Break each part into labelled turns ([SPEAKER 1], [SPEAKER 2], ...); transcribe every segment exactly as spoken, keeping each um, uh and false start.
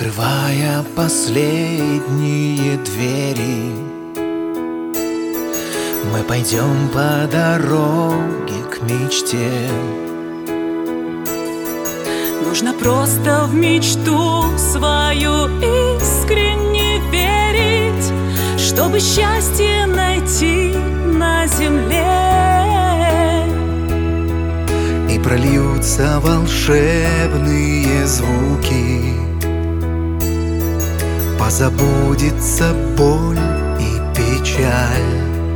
[SPEAKER 1] Закрывая последние двери, мы пойдем по дороге к мечте.
[SPEAKER 2] Нужно просто в мечту свою искренне верить, чтобы счастье найти на земле.
[SPEAKER 1] И прольются волшебные звуки, позабудется боль и печаль.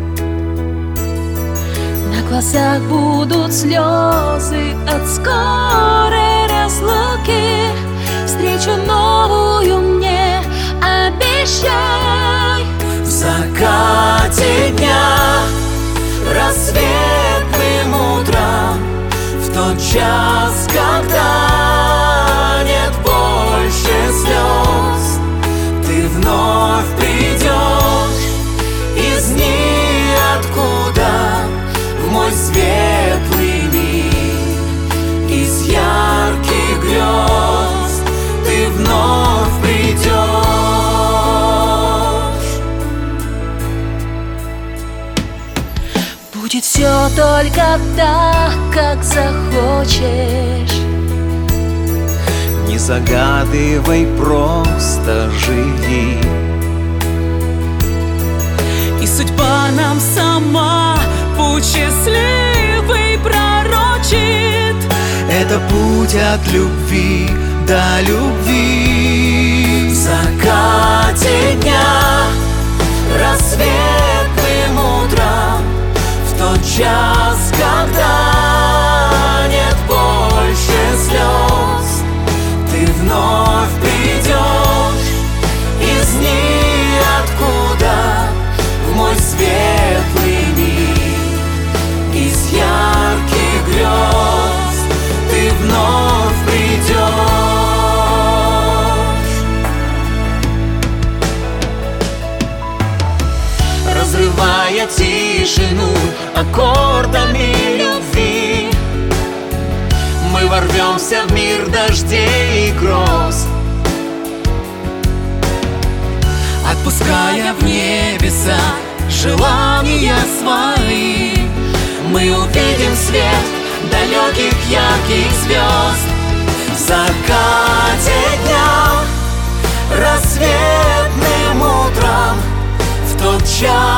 [SPEAKER 2] На глазах будут слезы от скорой разлуки. Встречу новую мне обещай.
[SPEAKER 1] В закате дня, рассветным утром, в тот час, когда нет больше слез, ты вновь придешь из ниоткуда в мой светлый мир. Из ярких грез ты вновь придешь.
[SPEAKER 2] Будет все только так, как захочешь.
[SPEAKER 1] Не загадывай, просто живи.
[SPEAKER 2] И судьба нам сама путь счастливый пророчит.
[SPEAKER 1] Это путь от любви до любви. В закате дня, рассветным утром, в тот час, когда нет больше слез, ты вновь придешь из ниоткуда в мой светлый мир. Из ярких грез ты вновь придешь. Разрывая тишину аккордами любви, мы ворвемся в мир дождей и гроз. Отпуская в небеса желания свои, мы увидим свет далеких ярких звезд. В закате дня, рассветным утром, в тот час,